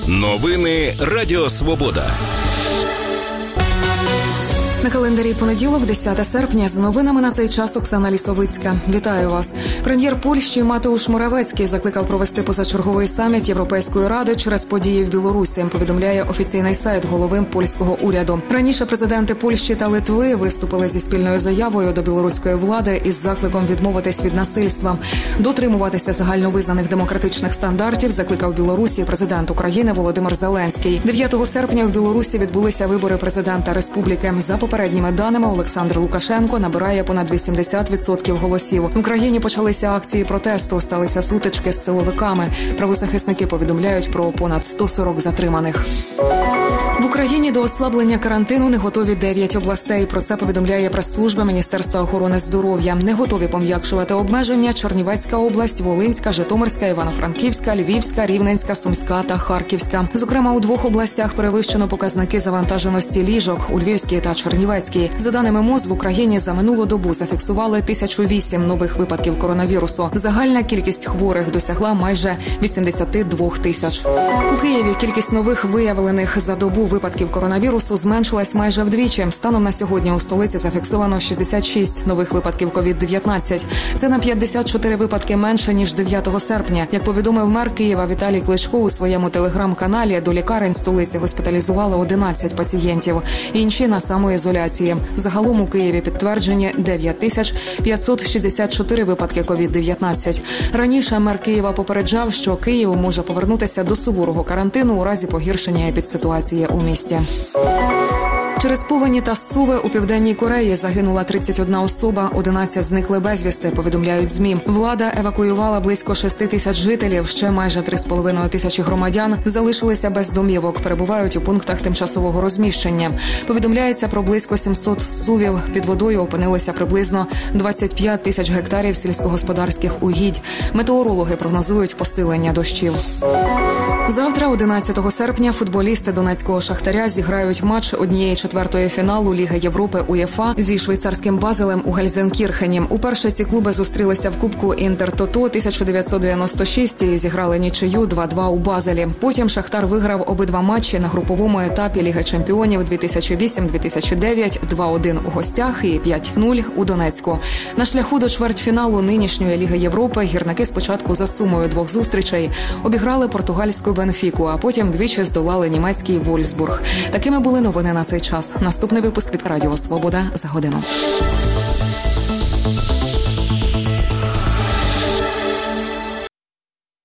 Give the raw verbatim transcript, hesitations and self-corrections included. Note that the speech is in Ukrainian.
Новини Радіо Свобода. На календарі понеділок, десяте серпня. З новинами на цей час Оксана Лісовицька. Вітаю вас. Прем'єр Польщі Матеуш Моравецький закликав провести позачерговий саміт Європейської ради через події в Білорусі, повідомляє офіційний сайт голови польського уряду. Раніше президенти Польщі та Литви виступили зі спільною заявою до білоруської влади із закликом відмовитись від насильства. Дотримуватися загальновизнаних демократичних стандартів закликав Білорусі президент України Володимир Зеленський. дев'ятого серпня в Білорусі відбулися вибори президента республіки. За попередніми даними, Олександр Лукашенко набирає понад вісімдесят відсотків голосів. В Україні почалися акції протесту, сталися сутички з силовиками. Правозахисники повідомляють про понад сто сорок затриманих. В Україні до ослаблення карантину не готові дев'ять областей. Про це повідомляє прес-служба Міністерства охорони здоров'я. Не готові пом'якшувати обмеження Чернівецька область, Волинська, Житомирська, Івано-Франківська, Львівська, Рівненська, Сумська та Харківська. Зокрема, у двох областях перевищено показники завантаженості ліжок – у Львівській та Чернівецькій. За даними МОЗ, в Україні за минулу добу зафіксували тисячу вісім нових випадків коронавірусу. Загальна кількість хворих досягла майже вісімдесят два тисяч. У Києві кількість нових виявлених за добу випадків коронавірусу зменшилась майже вдвічі. Станом на сьогодні у столиці зафіксовано шістдесят шість нових випадків ковід дев'ятнадцять. Це на п'ятдесят чотири випадки менше, ніж дев'ятого серпня. Як повідомив мер Києва Віталій Кличко у своєму телеграм-каналі, до лікарень столиці госпіталізували одинадцять пацієнтів. Інші на самоізоляції. Загалом у Києві підтверджені дев'ять тисяч п'ятсот шістдесят чотири випадки ковід дев'ятнадцять. Раніше мер Києва попереджав, що Київ може повернутися до суворого карантину у разі погіршення епідситуації у місті. Через повені та зсуви у Південній Кореї загинула тридцять одна особа, одинадцять зникли безвісти, повідомляють ЗМІ. Влада евакуювала близько шести тисяч жителів, ще майже три з половиною тисячі громадян залишилися без домівок, перебувають у пунктах тимчасового розміщення. Повідомляється про близько сімсот зсувів. Під водою опинилися приблизно двадцять п'ять тисяч гектарів сільськогосподарських угідь. Метеорологи прогнозують посилення дощів. Завтра, одинадцятого серпня, футболісти донецького «Шахтаря» зіграють матч однієї четвертої фіналу Ліги Європи УЄФА зі швейцарським Базелем у Гельзенкірхені. Уперше ці клуби зустрілися в Кубку Інтер-Тото тисяча дев'ятсот дев'яносто шість і зіграли нічию два-два у Базелі. Потім «Шахтар» виграв обидва матчі на груповому етапі Ліги Чемпіонів дві тисячі вісім - дві тисячі дев'ять, два-один у гостях і п'ять-нуль у Донецьку. На шляху до чвертьфіналу нинішньої Ліги Європи гірники спочатку за сумою двох зустрічей обіграли португальську Бенфіку, а потім двічі здолали німецький Вольфсбург. Такими були новини на цей час. Наступний випуск від Радіо Свобода за годину.